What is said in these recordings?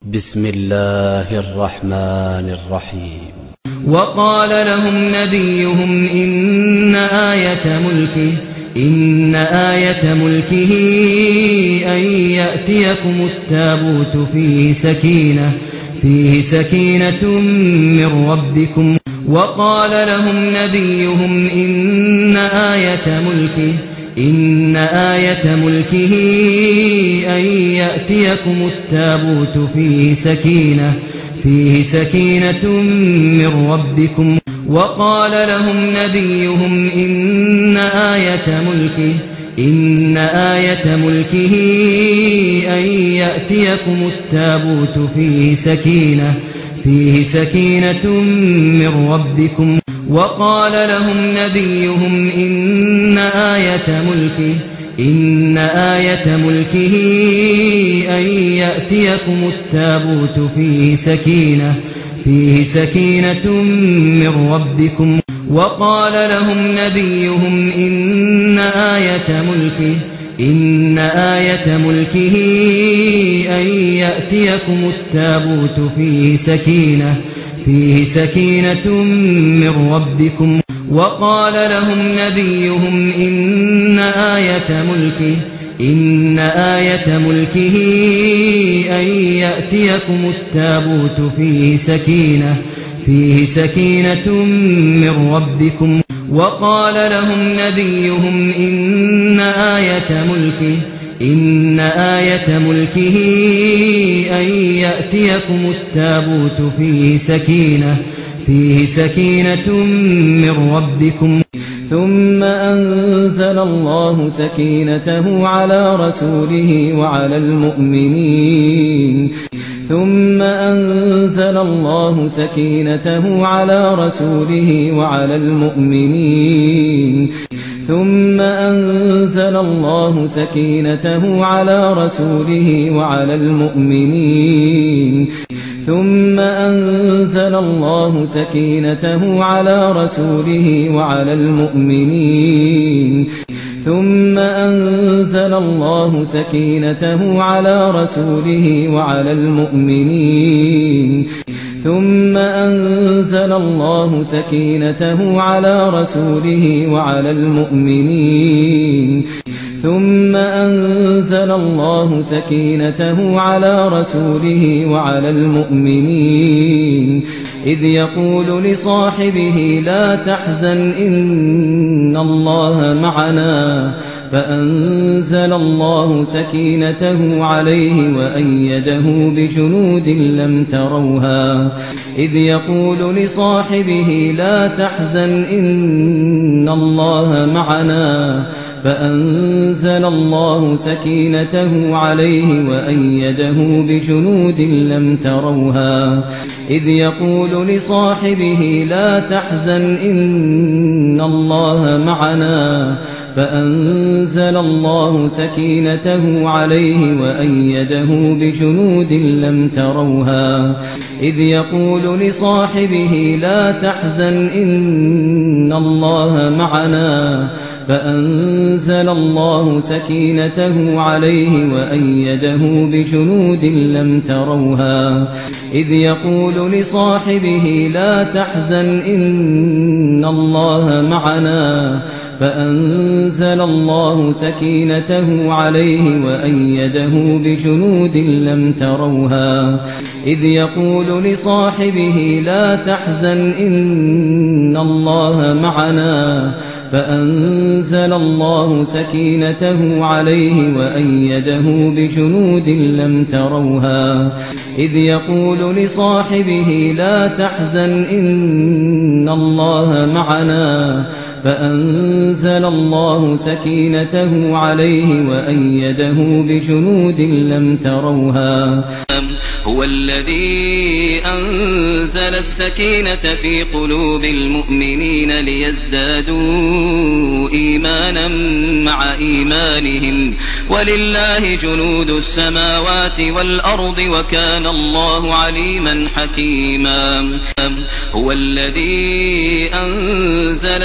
بسم الله الرحمن الرحيم. وقال لهم نبيهم إن آية ملكه أن يأتيكم التابوت فيه سكينة من ربكم. وقال لهم نبيهم إن آية ملكه أن يأتيكم التابوت فيه سكينة من ربكم. وقال لهم نبيهم إن آية ملكه أن يأتيكم التابوت فيه سكينة من ربكم. وقال لهم نبيهم إن آية ملكه أن يأتيكم التابوت فيه سكينة من ربكم. وقال لهم نبيهم إن آية ملكه أن يأتيكم التابوت فيه سكينة من ربكم. وقال لهم نبيهم إن آية ملكه أن يأتيكم التابوت فيه سكينة من ربكم. وقال لهم نبيهم إن آية ملكه أن يأتيكم التابوت فيه سكينة من ربكم. ثم أنزل الله سكينته على رسوله وعلى المؤمنين. ثم أنزل الله سكينته على رسوله وعلى المؤمنين. ثم أنزل الله سكينته على رسوله وعلى المؤمنين. ثم أنزل الله سكينته على رسوله وعلى المؤمنين. ثم أنزل الله سكينته على رسوله وعلى المؤمنين. ثم أنزل الله سكينته على رسوله وعلى المؤمنين. ثم أنزل الله سكينته على رسوله وعلى المؤمنين إذ يقول لصاحبه لا تحزن إن الله معنا فأنزل الله سكينته عليه وأيده بجنود لم تروها إذ يقول لصاحبه لا تحزن إن الله معنا فأنزل الله سكينته عليه وأيده بجنود لم تروها إذ يقول لصاحبه لا تحزن إن الله معنا فأنزل الله سكينته عليه وأيده بجنود لم تروها إذ يقول لصاحبه لا تحزن إن الله معنا فأنزل الله سكينته عليه وأيده بجنود لم تروها إذ يقول لصاحبه لا تحزن إن الله معنا فأنزل الله سكينته عليه وأيده بجنود لم تروها إذ يقول لصاحبه لا تحزن إن الله معنا فأنزل الله سكينته عليه وأيده بجنود لم تروها إذ يقول لصاحبه لا تحزن إن الله معنا فأنزل الله سكينته عليه وأيده بجنود لم تروها هو الذي أنزل السكينة في قلوب المؤمنين ليزدادوا إيمانا مع إيمانهم ولله جنود السماوات والأرض وكان الله عليما حكيما هو الذي أنزل السكينة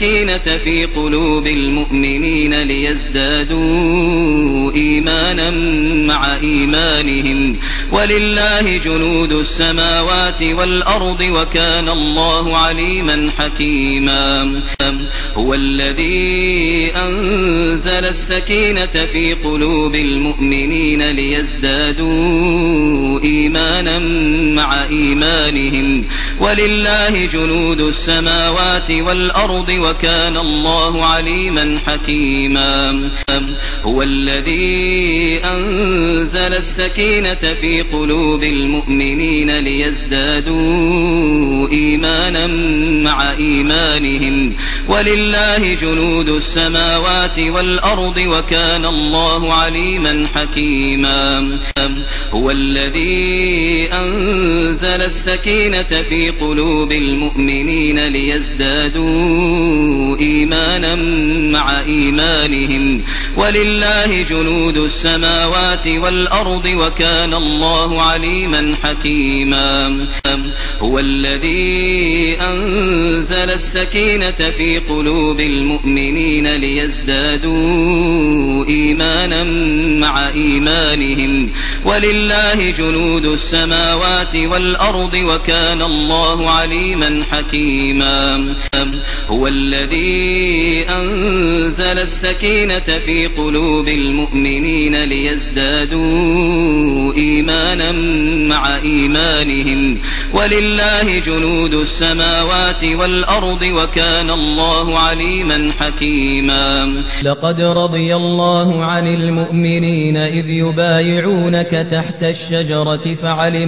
السكينة في قلوب المؤمنين ليزدادوا إيمانا مع إيمانهم ولله جنود السماوات والأرض وكان الله عليما حكيما هو الذي أنزل السكينة في قلوب المؤمنين ليزدادوا إيمانا مع إيمانهم ولله جنود السماوات والأرض وكان الله عليما حكيما هو الذي أنزل السكينة في قلوب المؤمنين ليزدادوا إيمانا مع إيمانهم ولله جنود السماوات والأرض وكان الله عليما حكيما هو الذي أنزل السكينة في قلوب المؤمنين ليزدادوا إيمانا مع إيمانهم ولله جنود السماوات والأرض وكان الله عليما حكيما هو الذي أنزل السكينة في قلوب المؤمنين ليزدادوا إيمانا مع إيمانهم ولله جنود السماوات والأرض وكان الله عليما حكيما هو الذي أنزل السكينة في قلوب المؤمنين ليزدادوا إيمانا مع إيمانهم ولله جنود السماوات والأرض وكان الله عليما حكيما لقد رضي الله عن المؤمنين إذ يبايعونك تحت الشجرة فعلم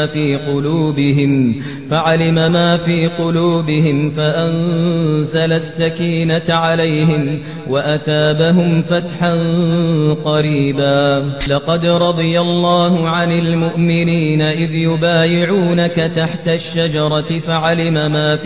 ما في قلوبهم فأنزل السكينة عليهم وأثابهم فتحا قريبا لقد رضي الله عن المؤمنين إذ يبايعونك تحت الشجرة فعلم ما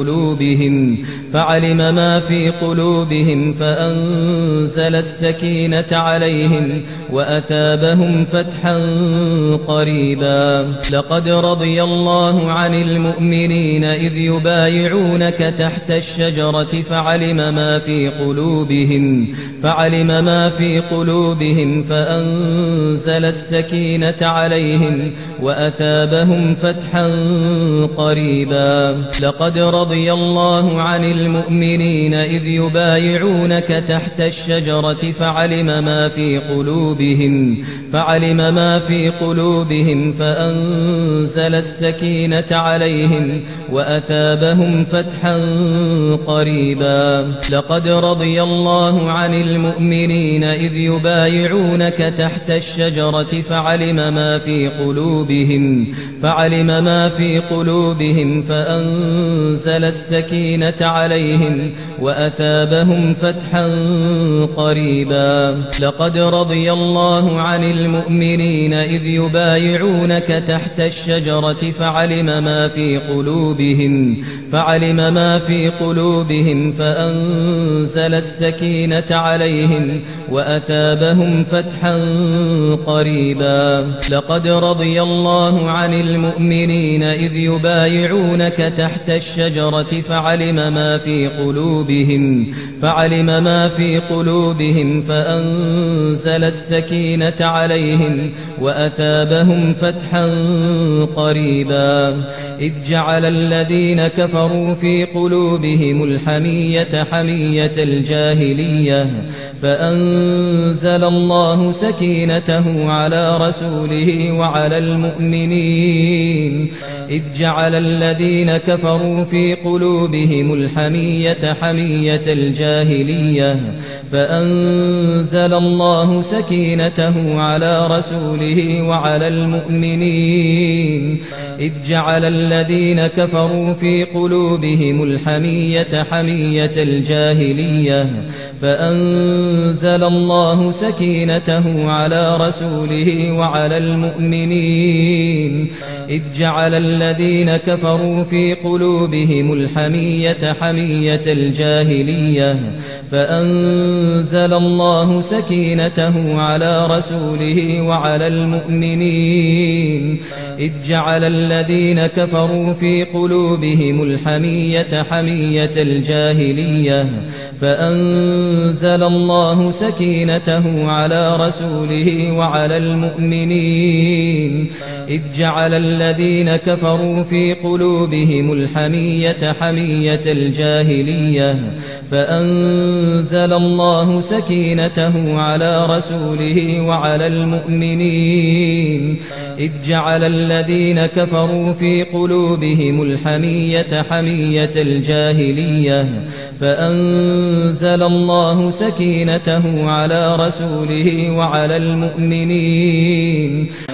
في قلوبهم فأنزل السكينة عليهم وأثابهم فتحا قريبا لقد رضي الله عن المؤمنين إذ يبايعونك تحت الشجرة فعلم ما في قلوبهم فأنزل السكينة عليهم وأثابهم فتحا قريبا لقد رضي الله عن المؤمنين إذ يبايعونك تحت الشجرة فعلم ما في قلوبهم فأنزل السكينة عليهم وأثابهم فتحا قريبا لقد رضي الله عن المؤمنين إذ يبايعونك تحت الشجرة فعلم ما في قلوبهم فأنزل السكينة عليهم وأثابهم فتحا قريبا لقد رضي الله عن المؤمنين إذ يبايعونك تحت الشجرة فعلم ما في قلوبهم فأنزل السكينة عليهم وأثابهم فتحا قريبا لقد رضي الله عن المؤمنين إذ يبايعونك تحت الشجرة فعلم ما في قلوبهم فأنزل السكينة عليهم وأثابهم فتحا قريبا إذ جعل الذين كفروا في قلوبهم الحمية حمية الجاهلية فأنزل الله سكينته على رسوله وعلى المؤمنين إذ جعل الذين كفروا في قلوبهم الحمية حمية الجاهلية فأنزل الله سكينته على رسوله وعلى المؤمنين إذ جعل الذين كفروا في قلوبهم الحمية حمية الجاهلية فأنزل الله سكينته على رسوله وعلى المؤمنين إذ جعل الذين كفروا في قلوبهم الحمية حمية الجاهلية فأنزل الله سكينته على رسوله وعلى المؤمنين إذ جعل الذين كفروا في قلوبهم الحمية حمية الجاهلية فأنزل الله سكينته على رسوله وعلى المؤمنين إذ جعل الذين كفروا في قلوبهم الحمية حمية الجاهلية فأنزل الله سكينته على رسوله وعلى المؤمنين إذ جعل الذين كفروا في قلوبهم الحمية حمية الجاهلية فأنزل الله سكينته على رسوله وعلى المؤمنين